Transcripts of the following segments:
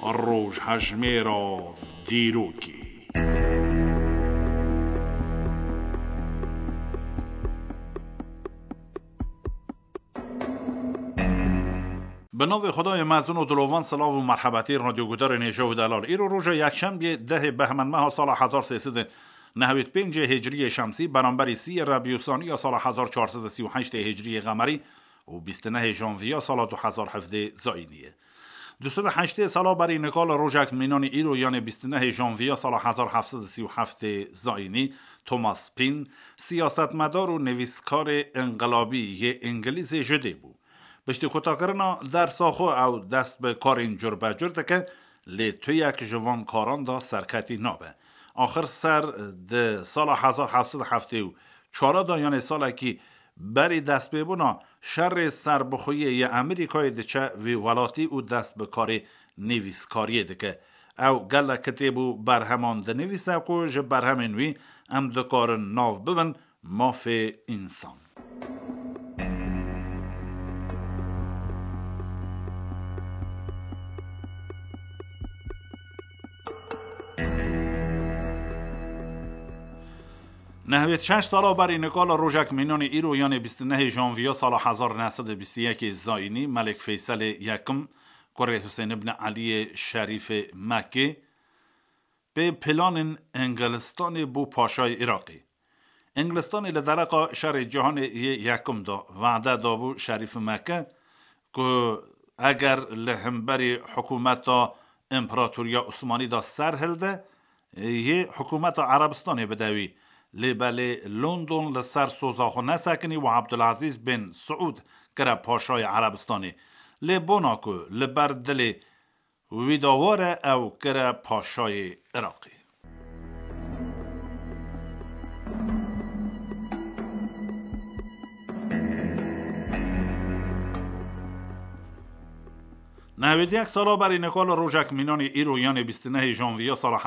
روژ هجمه را دیروکی. به نام خدای مزون و دلوان، سلام و مرحبتی رادیو گودار نیجه و دلال. ایرو روز یکشنبه 10 بهمن ماه سال 1395 هجری شمسی برابر 30 ربیع الثانی سال 1438 هجری قمری و 29 ژانویه سال 2017 زاینیه. 208 سال برای نکال روزک مینان ایرو یعنی 29 ژانویه سال 1737 زاینی توماس پین سیاستمدار و نویسکار انقلابی انگلیس جده بود. بشتی کتا کرنا در ساخو او دست به کار اینجور بجور دکه لی تو یک جوان کاران دا سرکتی نابه. آخر سر ده سال 1774 دا یعنی سال که بری دست ببونا شر سربخویی امریکای دچه وی ولاتی او دست به کار نویسکاری دکه او گله کتیبو برهمان ده نویسه کوش برهمین وی ام دکار ناو ببن ماف انسان. نهویت 6 سالا برای نکال روژک مینان ایرو یعنی 29 ژانویه سال 1921 زاینی ملک فیصل یکم کره حسین ابن علی شریف مکه به پلان انگلستان بو پاشای عراقی. انگلستان لدرقا شر جهان یکم دا وعده دا بو شریف مکه که اگر لهمبری حکومت امپراتوریا عثمانی دا سر هلده یه حکومت عربستان بدوی لیبله لندن لسر سوزاخو نسکنی و عبدالعزیز بن سعود کره پاشای عربستانی لیبونا که لبردل ویداواره او کره پاشای عراقی. نهوید یک سالا برای نکال روژک مینان ایرو یعنی 29 ژانویه سال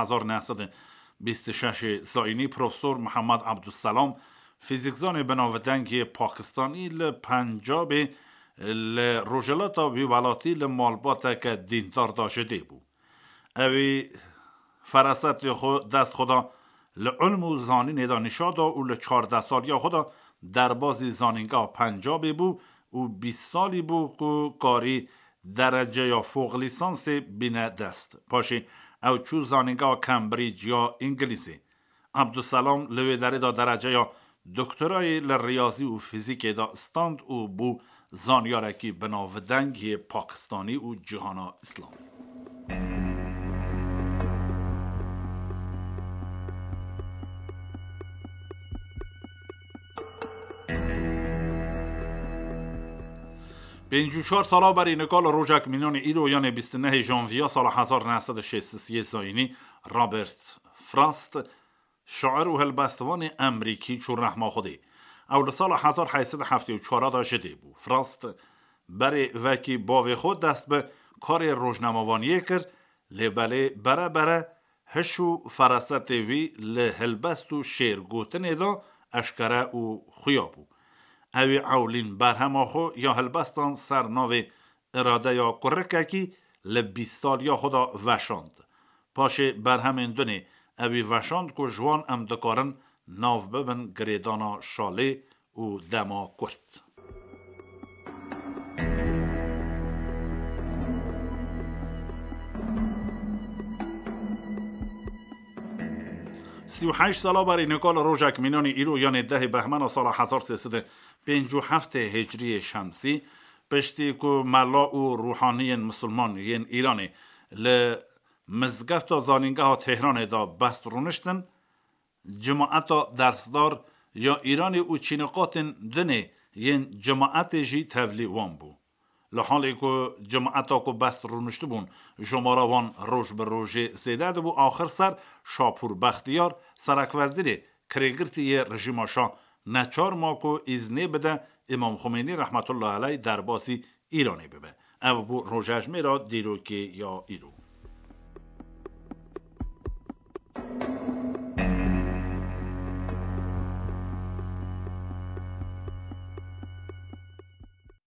1926 زاینی پروفسور محمد عبدالسلام فیزیکزان بناودنگ پاکستانی لپنجاب لروجلاتا ویوالاتی لمالبات که دیندار داشته بود. اوی فرست خود دست خدا لعلم و زانین دانشادا و ل14 سالی خدا در بازی زانینگاه پنجاب بود و 20 سالی بود که کاری درجه یا فوق لیسانس بینه دست پاشی او چو زانینگاه کمبریج یا انگلیسی. عبدالسلام لوی داره دا درجه یا دکترای لریاضی و فیزیک دا استاند و بو زانیارکی بناودنگ پاکستانی و جهانا اسلامی. به 54 سالا برای نکال روژک مینان ایرو یعنی 29 ژانویه سال 1963 زاینی رابرت فراست شاعر و هلبستوان امریکی چون رحمه خوده اول سال 1874 داشته بود. فراست برای وکی باوی خود دست به کار روزنامه‌وانی کرد لبله بره هشو فرست وی لهلبست و شعر گوتن دا اشکره و خیابو اوی اولین برهم آخو یا هلبستان سرناو اراده یا قرکه کی ل20 سال یا خدا وشاند. پاشه برهم اندونه اوی وشاند که جوان امدکارن ناو ببن گریدانا شاله و دما کرد. سی و 8 سالا برای نکال روژک مینان ایرو یعنی 10 بهمن سال 1357 هجری شمسی پشتی که ملا و روحانی مسلمان ین ایرانی لمزگفت زانینگاه تهران دا بست رونشتن جماعت درسدار یا ایرانی و چینقات دنه ین جماعت جی تولی وان بو. لحالی که جماعتا که بست رونشته بون جمارا وان روش به روژه زیده بو آخر سر شاپور بختیار سرک وزیر کرگرتی رژیم شاه نچار ما که ازنه بده امام خمینی رحمت الله علیه در باسی ایرانی ببه او بو روژه هجمه را دیروکی یا ایرو.